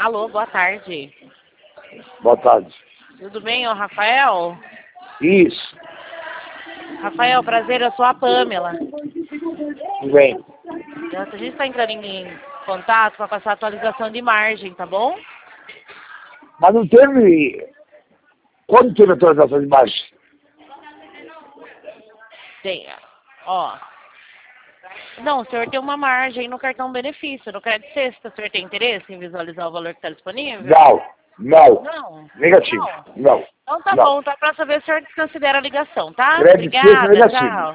Alô, boa tarde. Boa tarde. Tudo bem, ô Rafael? Isso. Rafael, prazer, eu sou a Pamela. Tudo bem. A gente está entrando em contato para passar atualização de margem, tá bom? Mas não teve... Quando teve atualização de margem? Tem, ó. Não, o senhor tem uma margem no cartão benefício, no crédito sexta. O senhor tem interesse em visualizar o valor que está disponível? Não. Não. Negativo. Não. Então tá Não. bom, tá? Pra saber se o senhor desconsidera a ligação, tá? Crédito sexta Obrigada, negativo. tchau.